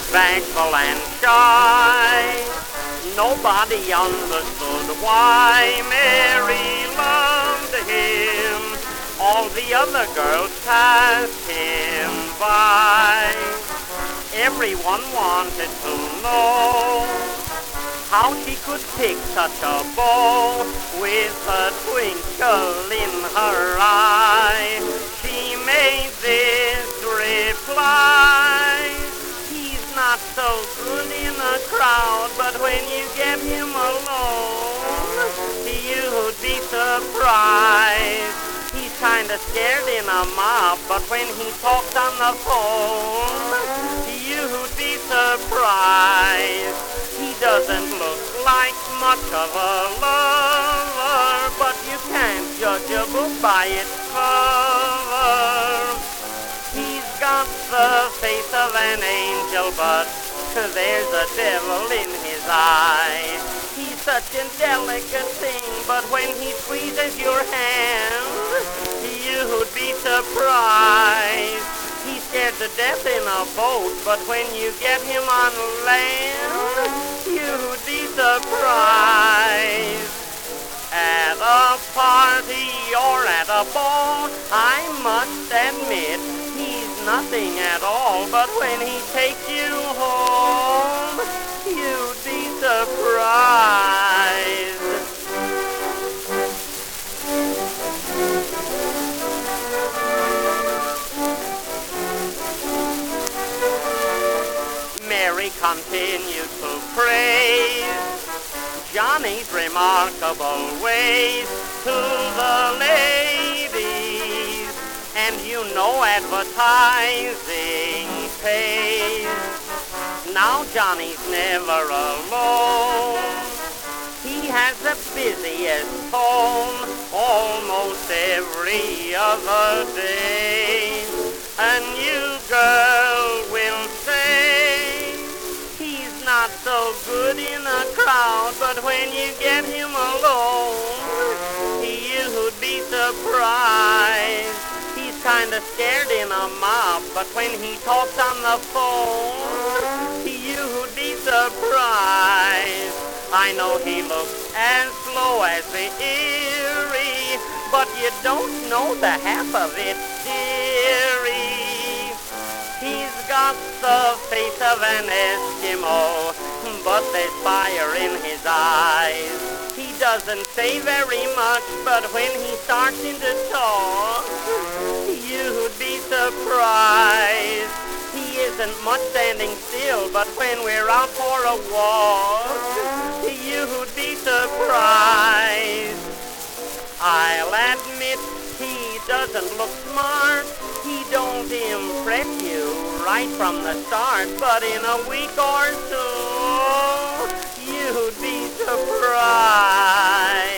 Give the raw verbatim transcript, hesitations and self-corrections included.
bashful and shy. Nobody understood why Mary loved him. All the other girls passed him by. Everyone wanted to know how she could pick such a beau with a twinkle in her eye. She made this reply: he's not so good in a crowd, but when you get him alone, you'd be surprised. He's kinda scared in a mob, but when he talks on the phone, you'd be surprised. He doesn't look like much of a lover, but you can't judge a book by its cover. He's got the face of an angel, but there's a devil in his eye. He's such a delicate thing, but when he squeezes your hand, you'd be surprised. He's scared to death in a boat, but when you get him on land, you'd be surprised. At a party or at a ball, I must admit, he's nothing at all, but when he takes you home, you'd be surprised. Mary continued to praise Johnny's remarkable ways to the ladies, and you know advertising pays. Now Johnny's never alone. He has the busiest phone almost every other day, and you girl will say he's not so good in a crowd, but when you get him alone, you'd be surprised. He's kinda scared in a mob, but when he talks on the phone, you'd be surprised. I know he looks as slow as the Erie, but you don't know the half of it, dearie. He's got the face of an Eskimo, but there's fire in his eyes. He doesn't say very much, but when he starts into talk, you'd be surprised. He isn't much standing still, but when we're out for a walk, you'd be surprised. I'll admit he doesn't look smart. He don't impress you right from the start, but in a week or two, you'd be surprised.